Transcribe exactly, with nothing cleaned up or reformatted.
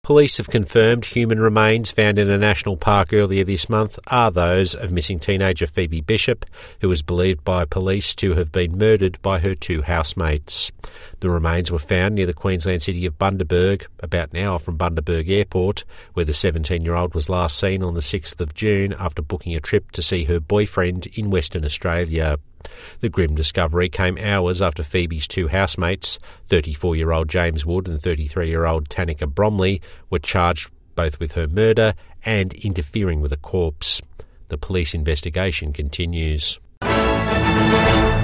Police have confirmed human remains found in a national park earlier this month are those of missing teenager Phoebe Bishop, who was believed by police to have been murdered by her two housemates. The remains were found near the Queensland city of Bundaberg, about an hour from Bundaberg Airport, where the seventeen-year-old was last seen on the sixth of June after booking a trip to see her boyfriend in Western Australia. The grim discovery came hours after Phoebe's two housemates, thirty-four-year-old James Wood and thirty-three-year-old Tanika Bromley, were charged both with her murder and interfering with a corpse. The police investigation continues.